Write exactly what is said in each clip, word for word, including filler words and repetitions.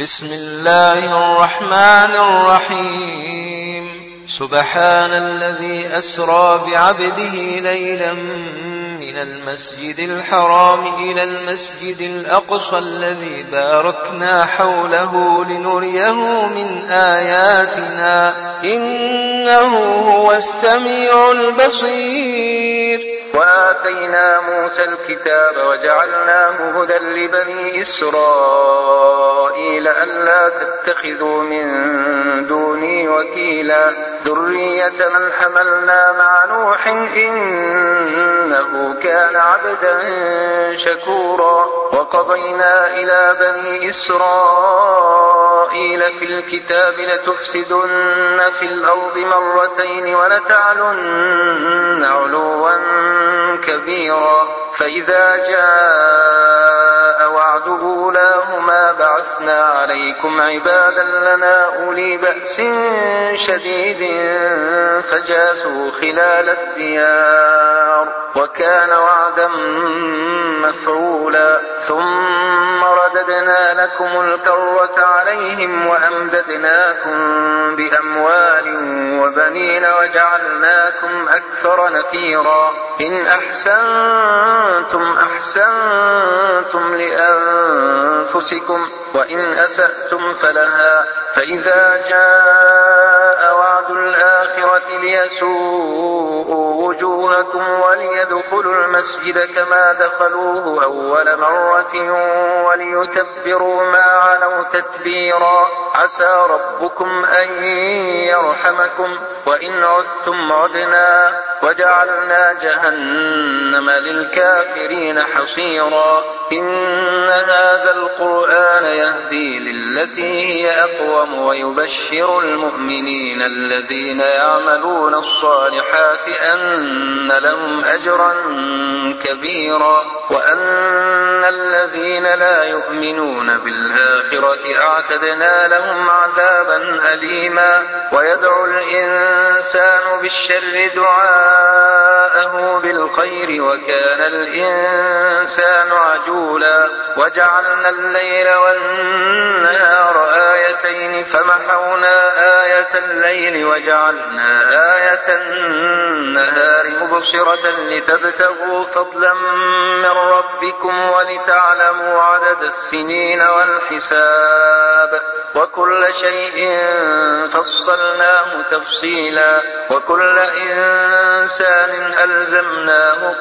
بسم الله الرحمن الرحيم سبحان الذي أسرى بعبده ليلا من المسجد الحرام إلى المسجد الأقصى الذي باركنا حوله لنريه من آياتنا إنه هو السميع البصير. وآتينا موسى الكتاب وجعلناه هدى لبني إسرائيل ألا تتخذوا من دوني وكيلا ذرية من حملنا مع نوح إنه كان عبدا شكورا. وقضينا إلى بني إسرائيل في الكتاب لتفسدن في الأرض مرتين ولتعلن علوا كبيرا. فإذا جاء وعد أولاهما بعثنا عليكم عبادا لنا أولي بأس شديد فجاسوا خلال الديار وكان وعدا مفعولا. ثم رددنا لكم الكرة عليهم وأمددناكم بأموال وبنين وجعلناكم أكثر نفيرا. إن أحسنتم أحسنتم لأنفسكم وإن أسأتم فلها. فإذا جاء وعد الآخرة ليسوءوا وجوهكم وليدخلوا المسجد كما دخلوه أول مرة وليتبروا ما علوا تتبيرا. عسى ربكم أن يرحمكم وإن عدتم عدنا وجعلنا جهنم للكافرين حصيرا. إن هذا القرآن يهدي للتي هي أقوم ويبشر المؤمنين الذين يعملون الصالحات أن لهم أجرا كبيرا وأن الذين لا يؤمنون بالآخرة أعتدنا لهم عذابا أليما. ويدعو الإنسان بالشر دعاءه بالخير وكان الإنسان عجولا. وجعلنا الليل والنهار آيتين فمحونا آية الليل وجعلنا آية النهار مبصرة لتبتغوا فضلا من ربكم ولتعلموا عدد السنين والحساب وكل شيء فصلناه تفصيلا. وكل إنسان ألزمناه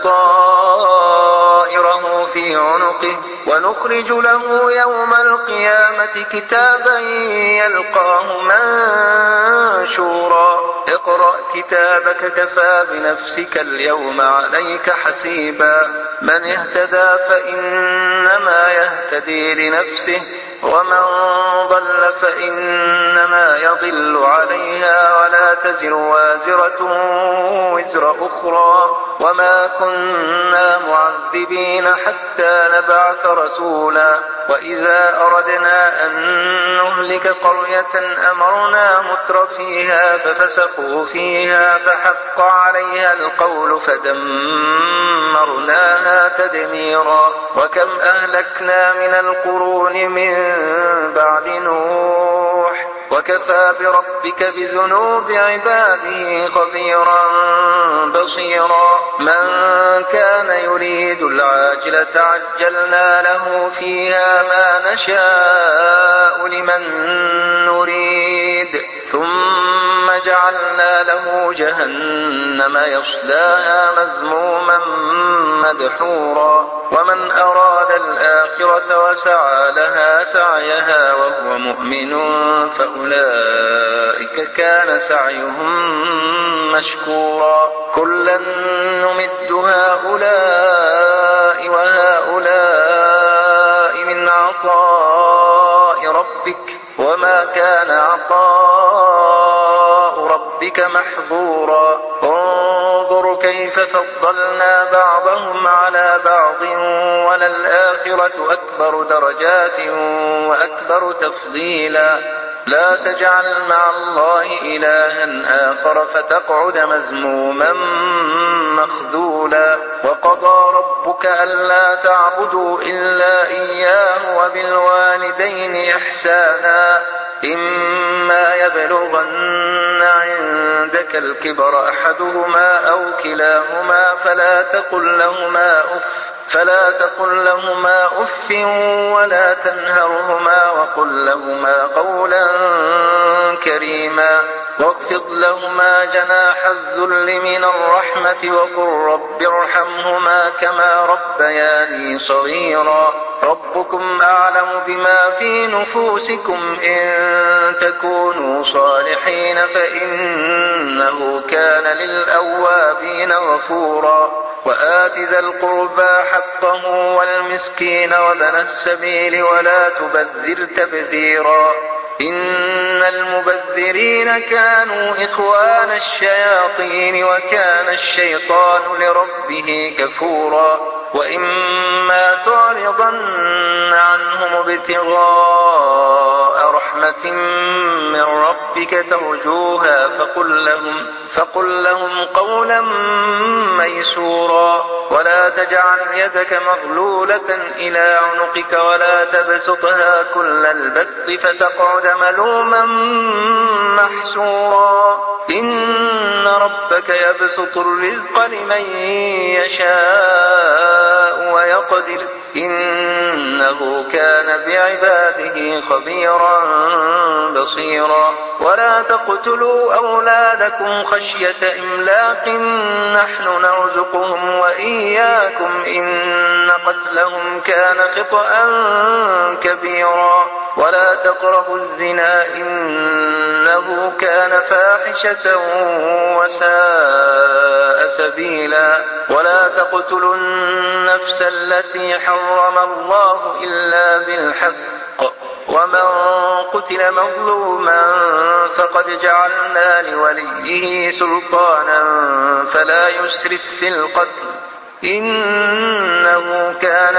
طائره في عنقه ونخرج له يوم القيامة كتابا يلقاه منشورا. اقرأ كتابك كفى بنفسك اليوم عليك حسيبا. من اهتدى فإنما يهتدي لنفسه ومن ضل فإنما يضل عليها ولا تزر وازرة وزر أخرى وما كنا معذبين حتى نبعث رسولا. وإذا أردنا أن نهلك قرية أمرنا متر فيها ففسقوا فيها فحق عليها القول فدمرناها تدميرا. وكم أهلكنا من القرون من بعد نوح وكفى بربك بذنوب عباده خبيرا بصيرا. من كان يريد العاجلة عجلنا له فيها ما نشاء لمن نريد ثم جعلنا له جهنم يصلاها مذموما مدحورا. ومن أراد الآخرة وسعى لها سعيها وهو مؤمن فأولئك كان سعيهم مشكورا. كلا نمد هؤلاء وهؤلاء من عطاء ربك وما كان عطاء ربك محظورا. انظر كيف فضلنا بعضهم على بعض وللآخرة أكبر درجات وأكبر تفضيلا. لا تجعل مع الله إلها آخر فتقعد مذموما مخذولا وقضى ربك ألا تعبدوا إلا إياه وبالوالدين إحسانا إما يبلغن عندك الكبر أحدهما أو كلاهما فلا تقل لهما أف فلا تقل لهما أف ولا تنهرهما وقل لهما قولا كريما واخفض لهما جناح الذل من الرحمة وقل رب ارحمهما كما ربياني صغيرا ربكم أعلم بما في نفوسكم إن تكونوا صالحين فإنه كان للأوابين غفورا وآت ذا القربى حقه والمسكين وابن السبيل ولا تبذر تبذيرا إن المبذرين كانوا إخوان الشياطين وكان الشيطان لربه كفورا وإما تعرضن عنهم ابتغاء رحمة من ربك ترجوها فقل لهم, فقل لهم قولا ميسورا ولا تجعل يدك مغلولة إلى عنقك ولا تبسطها كل البسط فتقعد ملوما محسورا إن ربك يبسط الرزق لمن يشاء ويقدر إنه كان بعباده خبيرا بصيرا ولا تقتلوا أولادكم خشية إملاق نحن نرزقهم وإياكم إن قتلهم كان خطأ كبيرا ولا تقربوا الزنا إنه كان فاحشة وساء سبيلا ولا تقتلوا النفس التي حرم الله إلا بالحق ومن قتل مظلوما فقد جعلنا لوليه سلطانا فلا يسرف في القتل إنه كان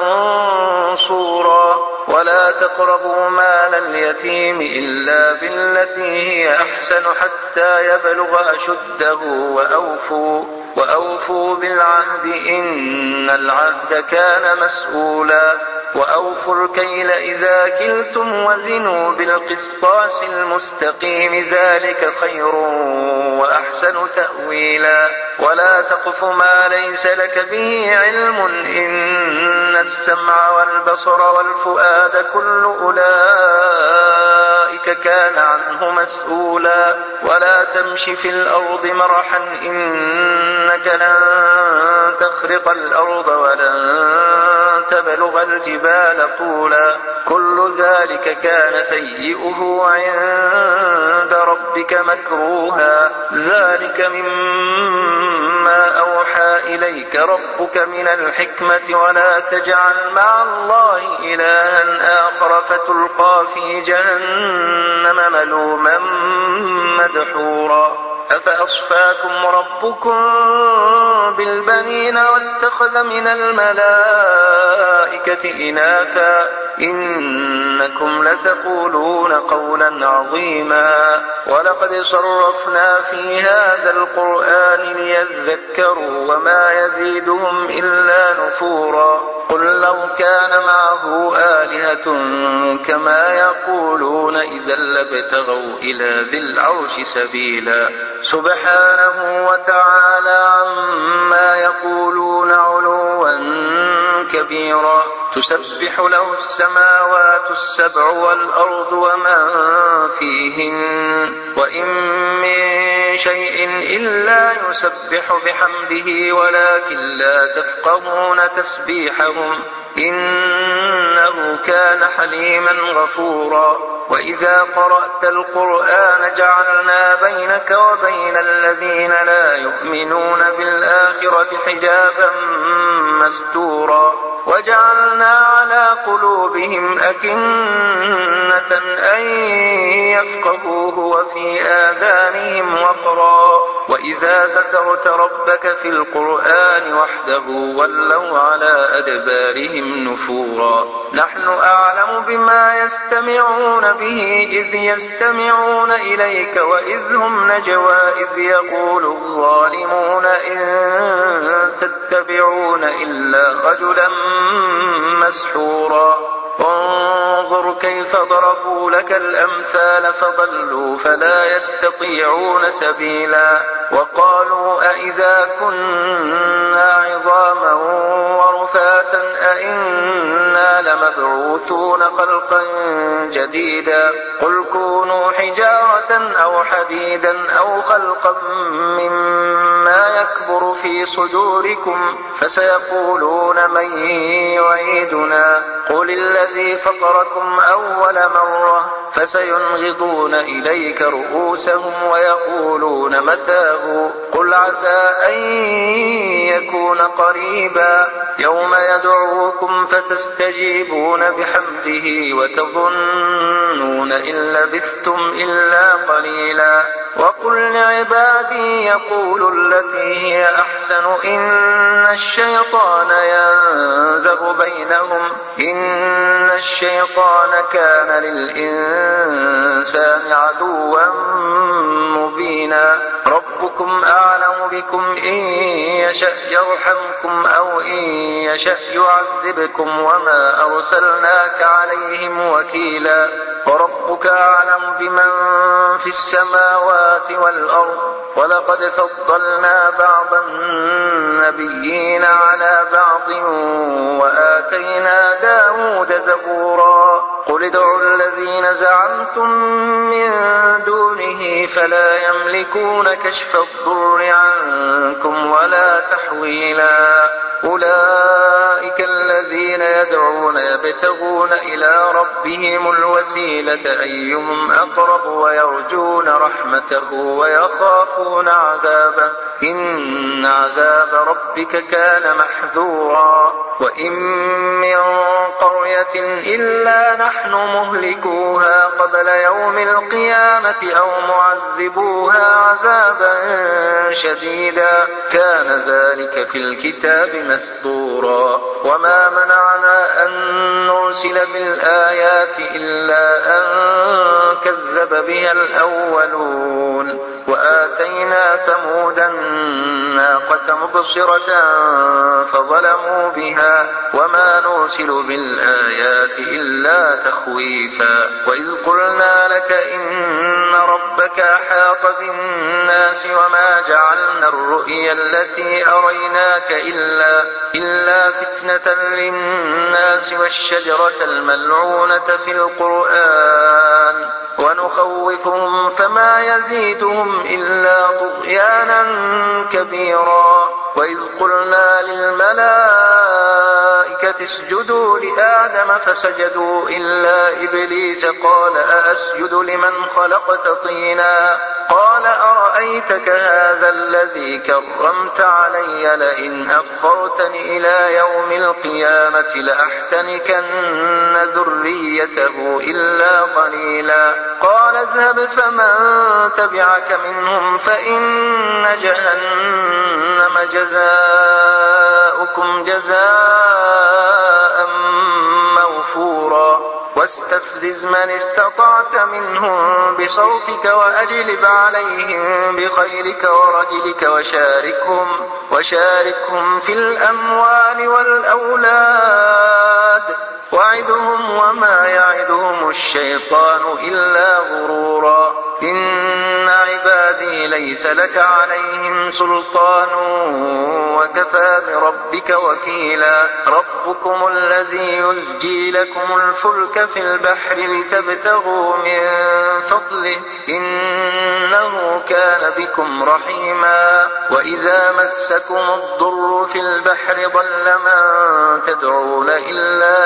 منصورا ولا تقربوا مال اليتيم إلا بالتي هي أحسن حتى يبلغ أشده وأوفوا, وأوفوا بالعهد إن العهد كان مسؤولا وأوفوا الكيل إذا كلتم وزنوا بالقسطاس المستقيم ذلك خير وأحسن تأويلا ولا تقف ما ليس لك به علم إن السمع والبصر والفؤاد كل أولئك كان عنه مسؤولا ولا تمش في الأرض مرحا إنك لن تخرق الأرض ولن تبلغ الجبال طولا كل ذلك كان سيئه عند ربك مكروها ذلك مما أوحى إليك ربك من الحكمة ولا تجعل مع الله إلها آخر فتلقى في جهنم ملوما مدحورا أفأصفاكم ربكم بالبنين واتخذ من الملائكة إناثا إنكم لتقولون قولا عظيما ولقد صرفنا في هذا القرآن ليذكروا وما يزيدهم إلا نفورا قل لو كان معه آلهة كما يقولون إذا لابتغوا إلى ذي العرش سبيلا سبحانه وتعالى عما يقولون علوا كبيرا تسبح له السماوات السبع والأرض ومن فيهن وإن من شيء إلا يسبح بحمده ولكن لا تفقهون تسبيحهم إنه كان حليما غفورا وإذا قرأت القرآن جعلنا بينك وبين الذين لا يؤمنون بالآخرة حجابا مستورا وجعلنا على قلوبهم أكنة أن يفقهوه وفي آذانهم وقرا وإذا ذكرت ربك في القرآن وحده ولوا على أدبارهم نفورا نحن أعلم بما يستمعون به إذ يستمعون إليك وإذ هم نجوى إذ يقول الظالمون إن تتبعون إلا رجلا مسحورا انظر كيف ضربوا لك الأمثال فضلوا فلا يستطيعون سبيلا وقالوا أئذا كنا عظاما ورفاتا أئنا لمبعوثون خلقا جديدا قل كونوا حجارة أو حديدا أو خلقا مما يكبر في صدوركم فسيقولون من يعيدنا قل الذي فطركم أول مرة فسينغضون إليك رؤوسهم ويقولون متاه قل عسى أن يكون قريبا يوم يدعوكم فتستجيبون بحمده وتظنون إن لبثتم إلا قليلا وقل لعبادي يقولوا التي هي أحسن إن الشيطان ينزغ بينهم إن الشيطان كان للإنسان عدوا مبينا ربكم أعلم بكم إن يشأ يرحمكم أو إن يشأ يعذبكم وما أرسلناك عليهم وكيلا وربك أعلم بمن في السماوات والأرض ولقد فضلنا بعض النبيين على بعض وآتينا داود زبورا قل ادعوا الذين زعمتم من دونه فلا يملكون كشف الضر عنكم ولا تحويلا أولئك الذين يدعون يبتغون إلى ربهم الوسيلة أيهم أقرب ويرجون رحمته ويخافون عذابه إن عذاب ربك كان محذورا وإن من قرية إلا نحن مهلكوها قبل يوم القيامة أو معذبوها عذابا شديدا كان ذلك في الكتاب مسطورا وما منعنا أن نرسل بالآيات إلا أن كذب بها الأولون وآتينا ثمود الناقة مبصرة فظلموا بها وما نرسل بالآيات إلا تخويفا وإذ قلنا لك إن ربك أحاط بالناس وما جعلنا الرؤيا التي أريناك إلا, إلا فتنة للناس والشجرة الملعونة في القرآن ونخوفهم فما يزيدهم إلا طغيانا كبيرا وإذ قلنا للملائكة اسجدوا لآدم فسجدوا إلا إبليس قال أأسجد لمن خلقت طينا قال أرأيتك هذا الذي كرمت علي لئن أخرتني إلى يوم القيامة لأحتنكن ذريته إلا قليلا قال اذهب فمن تبعك منهم فإن جهنم جزاؤكم جزاء موفورا واستفزز من استطعت منهم بصوتك وأجلب عليهم بخيلك ورجلك وشاركهم, وشاركهم في الأموال والأولاد وعدهم وما يعدهم الشيطان إلا غرورا إن عبادي ليس لك عليهم سلطان وكفى بربك وكيلا ربكم الذي يزجي لكم الفلك في البحر لتبتغوا من فضله إنه كان بكم رحيما وإذا مسكم الضر في البحر ضل من تدعون إلا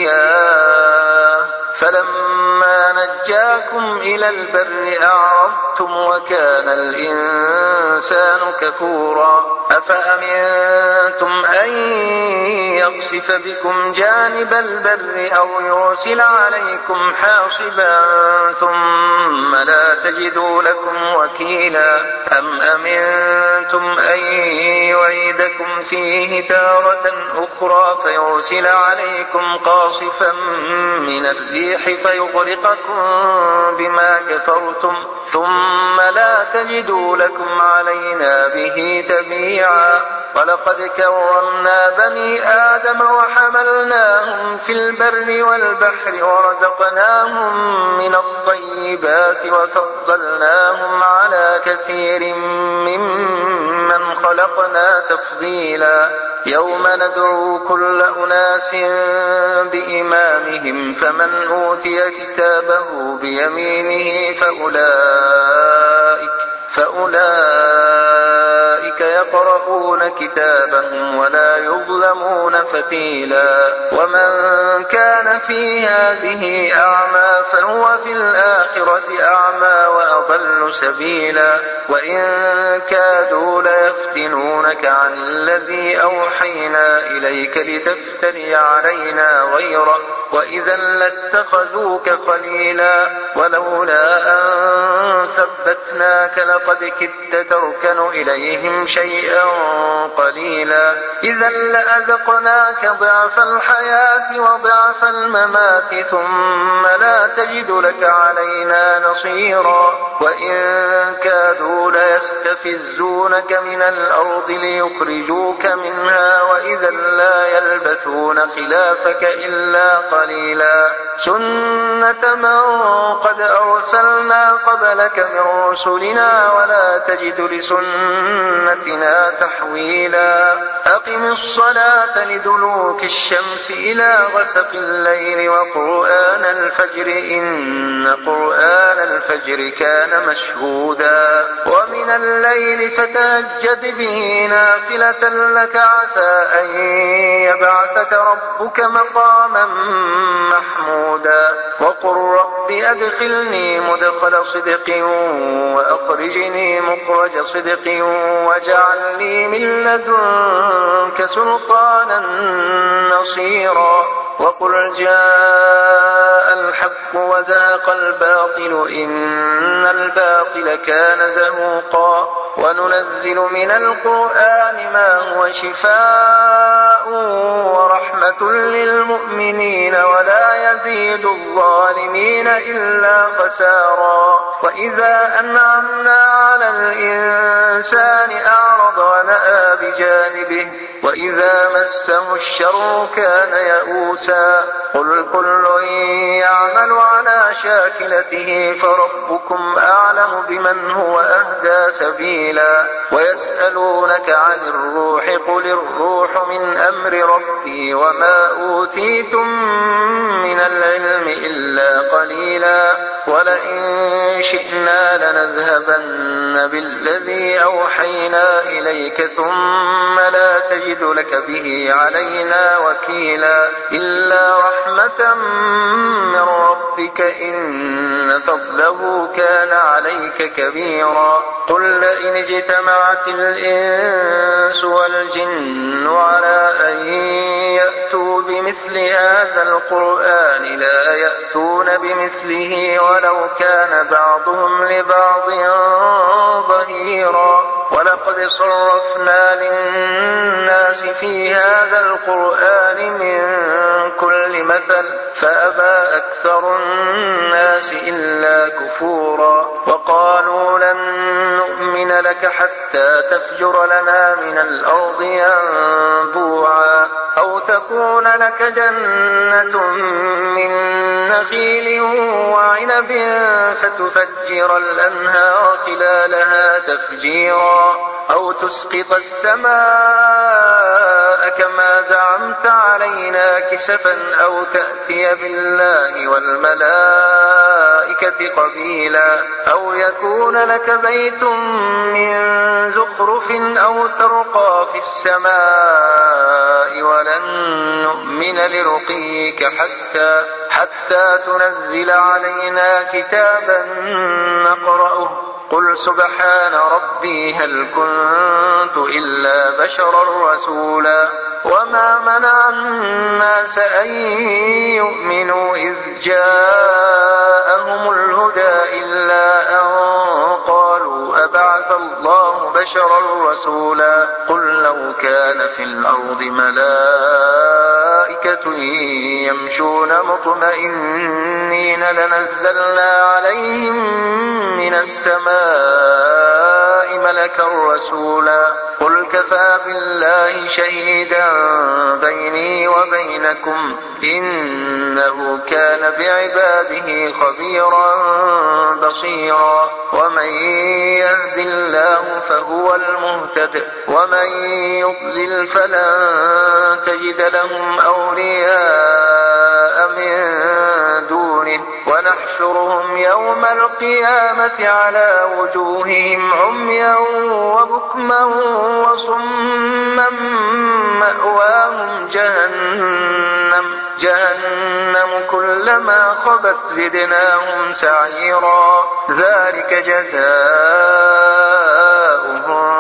إياه فلما نجاكم إلى البر أعرضتم كفرتم وكان الإنسان كفورا أفأمنتم أن يقصف بكم جانب البر أو يرسل عليكم حاصبا ثم لا تجدوا لكم وكيلا أم أمنتم أن يعيدكم فيه تارة أخرى فيرسل عليكم قاصفا من الريح فيغرقكم بما كفرتم ثم لا تجدوا لكم علينا به تبيعا ولقد كرمنا بني آدم وحملناهم في البر والبحر ورزقناهم من الطيبات وفضلناهم على كثير ممن خلقنا تفضيلا يوم ندعو كل أناس بإمامهم فمن أوتي كتابه بيمينه فأولئك فأولئك يقرؤون كتابهم ولا يظلمون فتيلا ومن كان في هذه أعمى فهو في الآخرة أعمى وأضل سبيلا وإن كادوا ليفتنونك عن الذي أوحينا إليك لتفتري علينا غيره وإذا لاتخذوك خليلا ولولا أن ثبتناك لقد كدت تركن إليهم شيئا قليلا إذا لأذقناك ضعف الحياة وضعف الممات ثم لا تجد لك علينا نصيرا وإن كادوا ليستفزونك من الأرض ليخرجوك منها وإذا لا يلبثون خلافك إلا قليلا سنة من قد أرسلنا قبلك من رسلنا ولا تجد لسنتنا تحويلا أقم الصلاة لدلوك الشمس إلى غسق الليل وقرآن الفجر إن قرآن الفجر كان مشهودا ومن الليل فتهجد به نافلة لك عسى أن يبعثك ربك مقاما محمودا وقل رب أدخلني مدخل صدق وأخرجني مخرج صدق واجعل لي من لدنك سلطانا نصيرا وقل جاء الحق وزهق الباطل إن الباطل كان زهوقا وننزل من القرآن ما هو شفاء ورحمة للمؤمنين ولا يزيد الظالمين إلا خسارا وإذا أنعمنا على الإنسان أعرض ونأى بجانبه وإذا مسه الشر كان يئوسا قل كل يعمل على شاكلته فربكم أعلم بمن هو أهدى سبيلا ويسألونك عن الروح قل الروح من أمر ربي وما أوتيتم من العلم إلا قليلا ولئن شئنا لنذهبن بالذي أوحينا إليك ثم لا تجد لك به علينا وكيلا إلا رحمة من ربك إن فضله كان عليك كبيرا قل لئن اجتمعت الإنس والجن على أن يأتوا بمثل هذا القرآن لا يأتون بمثله ولو كان بعضهم لبعض ظهيرا ولقد صرفنا للناس في هذا القرآن من كل مثل فأبى أكثر الناس إلا كفورا وقالوا لن نؤمن لك حتى تفجر لنا من الأرض ينبوعا أو تكون لك جنة من نخيل وعنب فتفجر الأنهار خلالها تفجيرا أو تسقط السماء كما زعمت علينا كسفا أو تأتي بالله والملائكة قبيلا أو يكون لك بيت من زخرف أو ترقى في السماء ولن نؤمن لرقيك حتى حتى تنزل علينا كتابا نقرأه قل سبحان ربي هل كنت إلا بشرا رسولا وما منع الناس أن يؤمنوا إذ جاءهم الهدى إلا أن قالوا أبعث الله بشرا رسولا قل لو كان في الأرض ملائكة يمشون مطمئنين لنزلنا عليهم من السماء ملكا رسولا قل كفى بالله شهيدا بيني وبينكم إنه كان بعباده خبيرا بصيرا ومن يهد الله فهو المهتد ومن يضلل فلن تجد لهم أولياء من دونه ونحشرهم يوم القيامة على وجوههم عميا وبكما وصما مأواهم جهنم جهنم كلما خبت زدناهم سعيرا ذلك جزاؤهم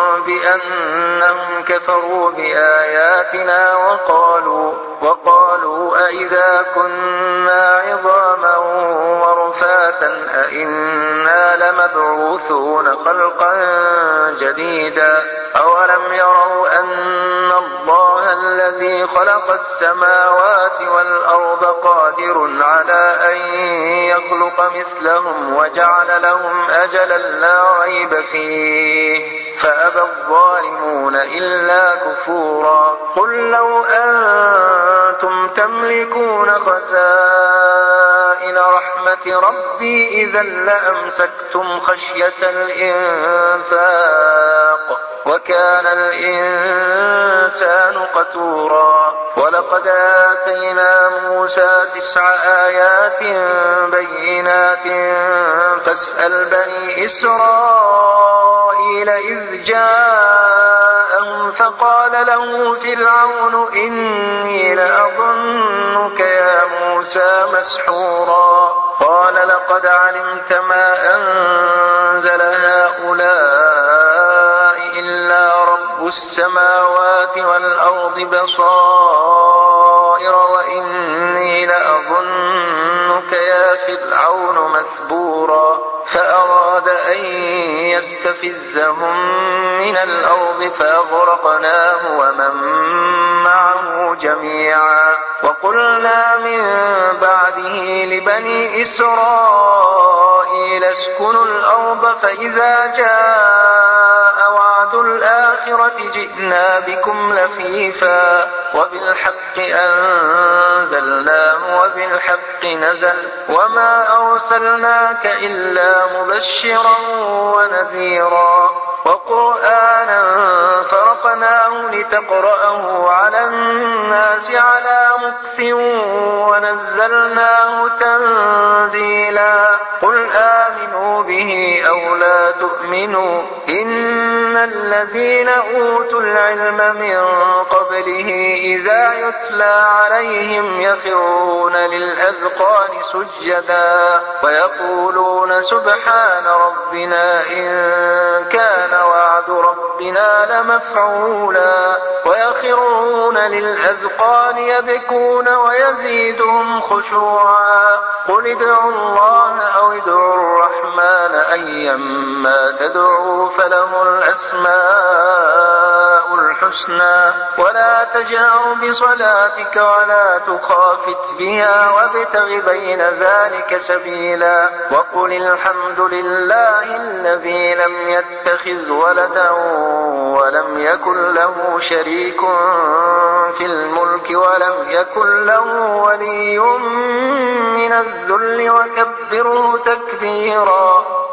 بأنهم كفروا بآياتنا وقالوا وقالوا أئذا كنا عظاما ورفاتا أئنا لمبعوثون خلقا جديدا أولم يروا أن الله الذي خلق السماوات والأرض قادر على أن يخلق مثلهم وجعل لهم أجلا لا ريب فيه فأبى الظالمون إلا كفورا قل لو أنتم تملكون خزائن رحمة ربي إذا لأمسكتم خشية الإنفاق وكان الإنسان قتورا ولقد آتينا موسى تسع آيات بينات فاسأل بني إسرائيل إذ جاءهم فقال له فرعون إني لأظنك يا موسى مسحورا قال لقد علمت ما أنزل هؤلاء إلا رب السماوات والأرض بصائر وإني لأظنك يا فرعون مثبورا فأراد أن يستفزهم من الأرض فأغرقناه ومن معه جميعا وقلنا من بعده لبني إسرائيل اسكنوا الأرض فإذا جاء وعد الآخرة جئنا بكم لفيفا وبالحق أنزلناه وبالحق نزل وما أرسلناك إلا مبشرا ونذيرا وقرآنا فرقناه لتقرأه على الناس على مكث ونزلناه تنزيلا قل آمنوا به أو لا تؤمنوا إن الذين أوتوا العلم من قبله إذا يتلى عليهم يخرون للأذقان سجدا ويقولون سبحان ربنا إن كان وعد ربنا لمفعولا ويخرون للأذقان يبكون ويزيدهم خشوعا قل ادعوا الله أو ادعوا الرحمن أيما تدعوا فله الأسماء الحسنى ولا تجهر بصلاتك ولا تخافت بها وابتغ بين ذلك سبيلا وقل الحمد لله الذي لم يتخذ ولدا ولم يكن له شريك في الملك ولم يكن له ولي من الذل وكبره تكبيرا